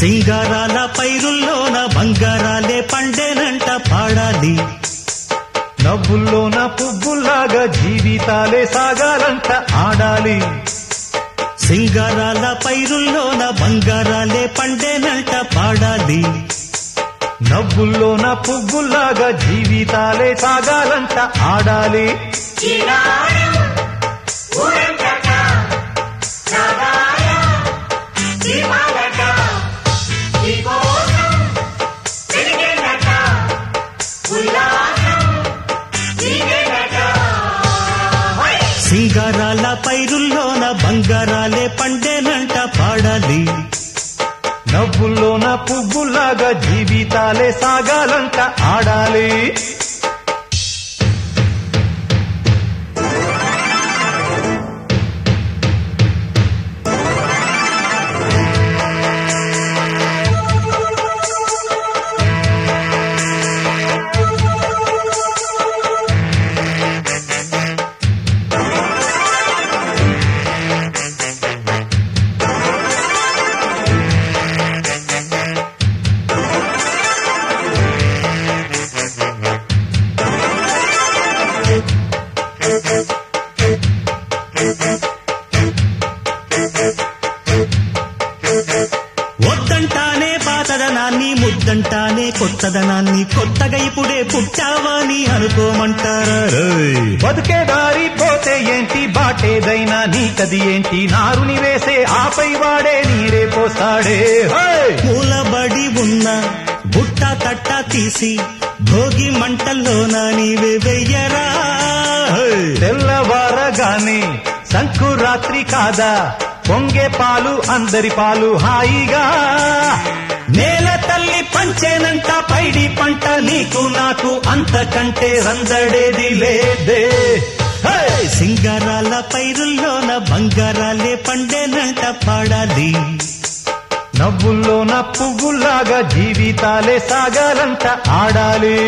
సింగారాల పైరుల్లోన బంగారాలే పండేనంట పాడాలి. నవ్వుల్లోన పువ్వుల్లాగా జీవితాలే సాగాలంట ఆడాలి. సింగారాల పైరుల్లోన బంగారాలే పండేనంట పాడాలి. నవ్వుల్లోన పువ్వుల్లాగా జీవితాలే సాగాలంట ఆడాలి. సింగారాల పైరుల్లోన బంగారాలే పండేనంట పాడాలి. నవ్వుల్లోన పువ్వుల్లాగా జీవితాలే సాగాలంట ఆడాలి. వద్దంటానే పాతదనాన్ని, ముద్దంటానే కొత్తదనాన్ని, కొత్తగా ఇప్పుడే పుట్టావని అనుకోమంటారా? బతుకే దారి పోతే ఏంటి, బాటేదైనా నీకది ఏంటి, నారుని వేసే ఆపై వాడే నీరే పోస్తాడే. మూలబడి ఉన్న బుట్ట తట్ట తీసి భోగి మంటల్లోన నీవే వెయ్యరా. తెల్లవారగానే సంకురాత్రి కాదా, పొంగే పాలు అందరి పాలు హాయిగా. నేల తల్లి పంచేనంట పైడి పంట, నీకు నాకు అంతకంటే రందడేది లేదే. సింగారాల పైరుల్లోన బంగారాలే పండేనంట పాడాలి. నవ్వుల్లోన పువ్వుల్లాగా జీవితాలే సాగాలంట ఆడాలి.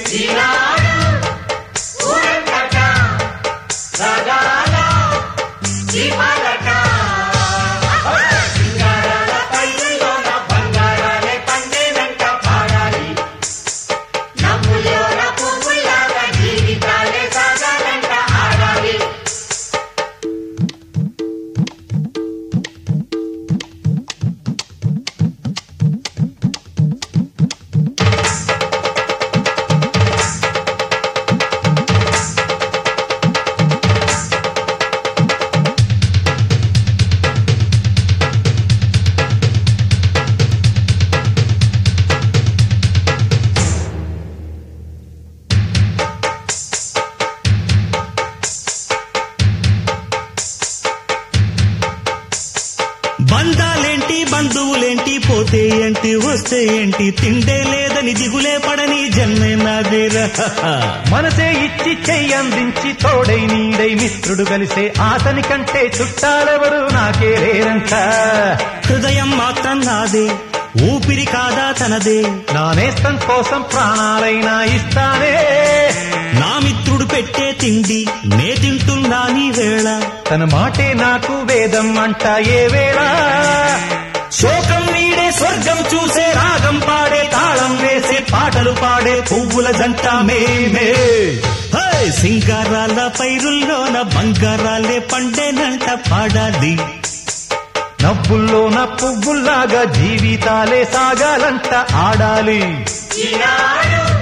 బంధాలేంటి బంధువులేంటి, పోతే ఏంటి వస్తే ఏంటి, తిండే లేదని దిగులే పడని జన్మే నాదేరా. మనసే ఇచ్చి చెయ్యందించి తోడై నీడై మిత్రుడు కలిసే అతని కంటే చుట్టాలెవరు నాకే లేరంట. హృదయం మాత్రం నాదే, ఊపిరి కాదా తనదే, నా నేస్తం కోసం ప్రాణాలైనా ఇస్తానే. నా మిత్రుడు పెట్టే తిండి నే తింటున్నా నీ వేళ, తన మాటే నాకు వేదం అంట ఏ వేళ. శోకం వీడే స్వర్గం చూసే, రాగం పాడే తాళం వేసే, పాటలు పాడే పువ్వుల జంట మేమే. సింగారాల పైరుల్లోన బంగారాలే పండేనంట పాడాలి. నవ్వుల్లోన పువ్వుల్లాగా జీవితాలే సాగాలంట ఆడాలి.